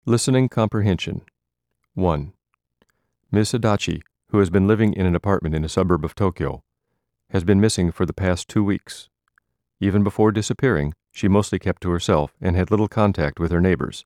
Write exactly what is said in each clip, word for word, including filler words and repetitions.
Listening Comprehension. one. Miss Adachi, who has been living in an apartment in a suburb of Tokyo, has been missing for the past two weeks. Even before disappearing, she mostly kept to herself and had little contact with her neighbors.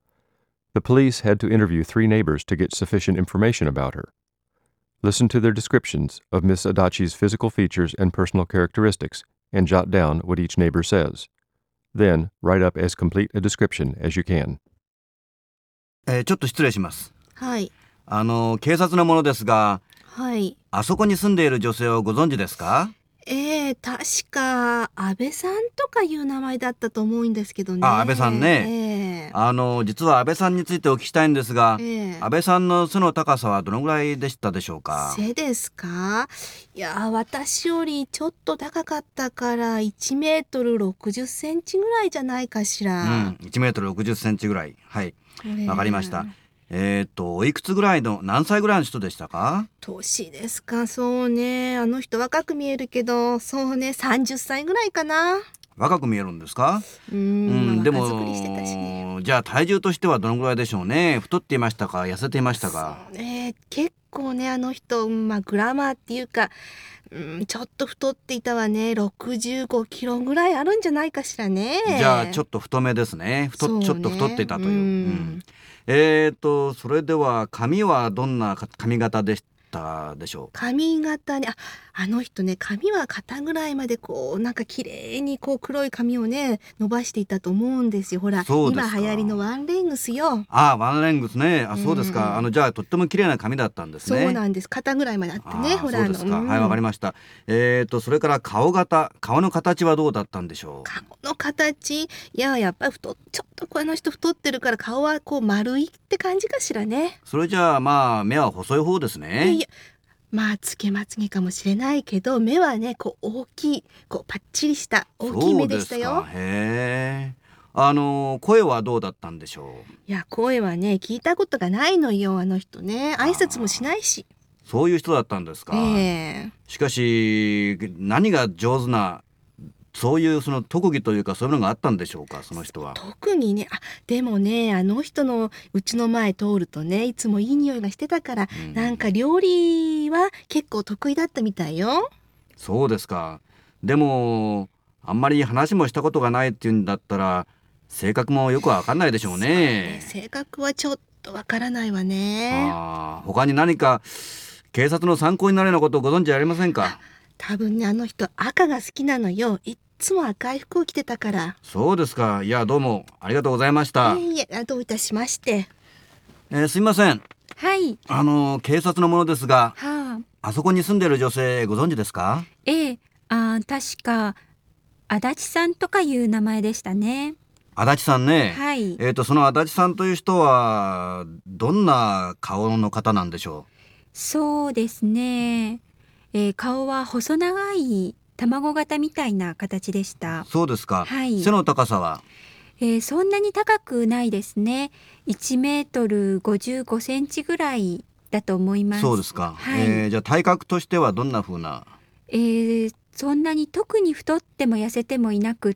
The police had to interview three neighbors to get sufficient information about her. Listen to their descriptions of Miss Adachi's physical features and personal characteristics and jot down what each neighbor says. Then, write up as complete a description as you can. えー、ちょっと失礼します。 はい。 あの警察の者ですが、 はい。 あそこに住んでいる女性をご存知ですか？ えー、確か安倍さんとかいう名前だったと思うんですけどね。 あ、安倍さんね。 えー、 あの実は安倍さんについてお聞きしたいんですが、 えー、 安倍さんの背の高さはどのぐらいでしたでしょうか？ 背ですか？いや、私よりちょっと高かったからいちメートルろくじゅっセンチぐらいじゃないかしら。 うん、いちメートルろくじゅっセンチぐらい。はい、 えー、 わかりました。えー、っとおいくつぐらいの何歳ぐらいの人でしたか？ 年ですか？そうね、あの人若く見えるけど、そうね、さんじゅっさいぐらいかな。 若く見えるんですか？ うーん、 うん、でも若作りしてたしね。 じゃあ体重としてはどのぐらいでしょうね。太っていましたか、痩せていましたか？ そうね、結構ね、あの人、まあ、グラマーっていうか、うん、ちょっと太っていたわね。ろくじゅうごキロぐらいあるんじゃないかしらね。 じゃあちょっと太めですね。太、 ね、 ちょっと太っていたという、 うんうんえーとそれでは髪はどんな髪型でしたでしょう？ 髪型ね、あ、あの人ね、髪は肩ぐらいまでこうなんか綺麗にこう黒い髪をね伸ばしていたと思うんですよ。ほら、 そうですか。 今流行りのワンレングスよ。 ああ、ワンレングスね。あ、そうですか、 うん、 あのじゃあとっても綺麗な髪だったんですね。 そうなんです。肩ぐらいまであってね。 あ、 ほら、 そうですか、 あの、うん、 はい、わかりました。えーとそれから顔型、顔の形はどうだったんでしょう？ 顔の形、いや、やっぱり太ちょっとこの人太ってるから顔はこう丸いって感じかしらね。 それじゃあまあ目は細い方ですね。 いや、まあつけまつげかもしれないけど、目はねこう大きい、こうパッチリした大きい目でしたよ。 そうですか。へえ。あの声はどうだったんでしょう？ いや、声はね聞いたことがないのよ、あの人ね。挨拶もしないし。 そういう人だったんですか。 えー、 しかし何が上手な、そういうその特技というかそういうのがあったんでしょうか、その人は。 特にね、あ、でもね、あの人のうちの前通るとね、いつもいい匂いがしてたから、うん、なんか料理は結構得意だったみたいよ。 そうですか。でもあんまり話もしたことがないっていうんだったら、性格もよくわかんないでしょうね。 そうね、性格はちょっとわからないわね。 あ、他に何か警察の参考になるようなことをご存知ありませんか？ 多分ね、あの人赤が好きなのよ。いっつも赤い服を着てたから。 そうですか。いや、どうもありがとうございました。 いえいえ、どういたしまして。 えー、すいません。 はい。 あの警察の者ですが、 はあ、 あそこに住んでいる女性ご存知ですか？ ええ、あ、確か足立さんとかいう名前でしたね。 足立さんね。 はい。 えーとその足立さんという人はどんな顔の方なんでしょう？ そうですね、えー、顔は細長い卵型みたいな形でした。 そうですか。 はい、 背の高さは？ えー、そんなに高くないですね。いちメートルごじゅうごセンチぐらいだと思います。 そうですか。 はい、 えー、じゃあ体格としてはどんな風な？ えー、そんなに特に太っても痩せてもいなくって、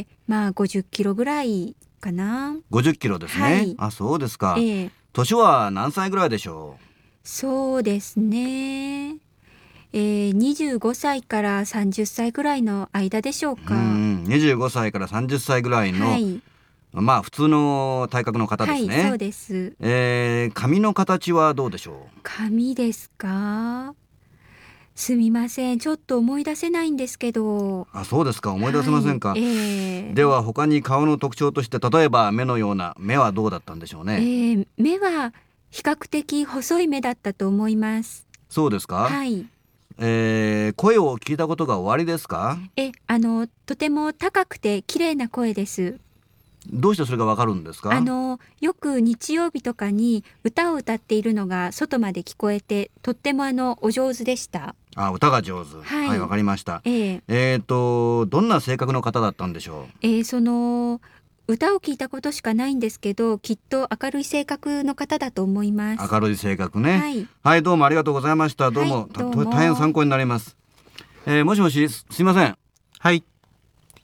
まあごじゅっキロぐらいかな。 ごじゅっキロですね。はい、あ、そうですか。 えー、 年は何歳ぐらいでしょう？ そうですね、えー、にじゅうごさいからさんじゅっさいぐらいの間でしょうか。 うん、にじゅうごさいからさんじゅっさいぐらいの、はい、まあ普通の体格の方ですね。 はい、そうです。 えー、髪の形はどうでしょう？ 髪ですか？すみません、ちょっと思い出せないんですけど。 あ、そうですか。思い出せませんか。はい、えー、 では他に顔の特徴として、例えば目のような、目はどうだったんでしょうね。 えー、目は比較的細い目だったと思います。 そうですか。 はい。 えー、声を聞いたことがおありですか？ え、あのとても高くて綺麗な声です。 どうしてそれがわかるんですか？ あのよく日曜日とかに歌を歌っているのが外まで聞こえて、とってもあのお上手でした。 あ、歌が上手。 はい、 はい、わかりました。 えー、 えーとどんな性格の方だったんでしょう？ えー、その歌を聞いたことしかないんですけど、きっと明るい性格の方だと思います。 明るい性格ね。 はい、 はい、どうもありがとうございました。どうも、はい、どうも大変参考になります。えー、もしもし、すいません。 はい。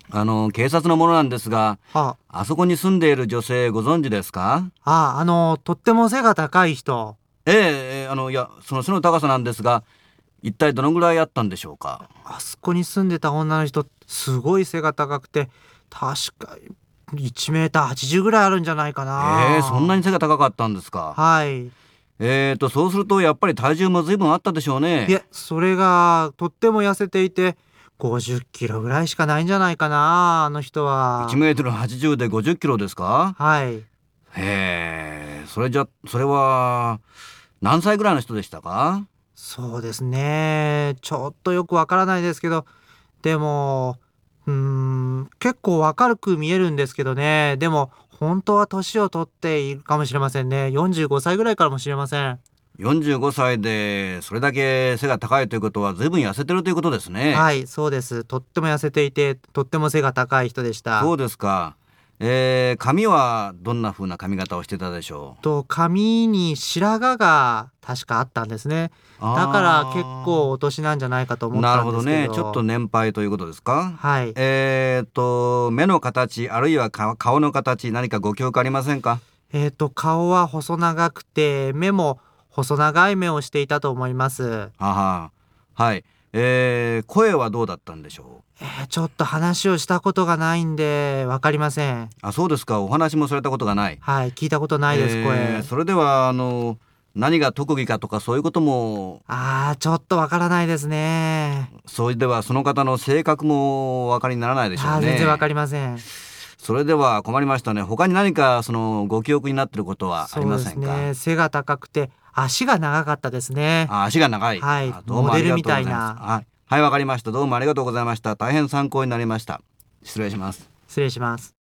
あの警察の者なんですが、 あ、 あそこに住んでいる女性ご存知ですか？ あ、あの、とっても背が高い人。 ええええあのいやその背の高さなんですが、一体どのぐらいあったんでしょうか？ あそこに住んでた女の人、すごい背が高くて、確かいちメーターはちじゅうぐらいあるんじゃないかな。 ええそんなに背が高かったんですか？ はい。 えーとそうするとやっぱり体重も随分あったでしょうね。 いえ、それがとっても痩せていて、ごじゅっキロぐらいしかないんじゃないかな、あの人は。 いちメートルはちじゅうでごじゅっキロですか？ はい。 へえ、それじゃそれは何歳ぐらいの人でしたか？ そうですね。ちょっとよくわからないですけど、でも、うーん、結構明るく見えるんですけどね。でも、本当は年を取っているかもしれませんね。よんじゅうごさいぐらいからもしれません。 よんじゅうごさいでそれだけ背が高いということは随分痩せてるということですね。 はい、そうです。とっても痩せていて、とっても背が高い人でした。 そうですか。えー、髪はどんな風な髪型をしてたでしょう？ と、髪に白髪が確かあったんですね。だから結構お年なんじゃないかと思っなるほどたんですけど。 ね。ちょっと年配ということですか？ はい。 えーと目の形あるいは顔顔の形、何かご記憶ありませんか？ えっと、顔は細長くて、目も細長い目をしていたと思います。 はははい、えー、声はどうだったんでしょう？ えーちょっと話をしたことがないんで、わかりません。 あ、そうですか。お話もされたことがない。 はい、聞いたことないです、 え声。 ーそれではあの何が特技かとかそういうことも、 あー、ちょっとわからないですね。 それではその方の性格もお分かりにならないでしょあー、 うね。 全然わかりません。 それでは困りましたね。他に何かそのご記憶になっていることはありませんか？ そうですね。背が高くて、足が長かったですね。 あ、足が長い。 はいあ、どうもありがとうございます。 モデルみたいなはい、はい、わかりました。どうもありがとうございました。大変参考になりました。失礼します。 失礼します。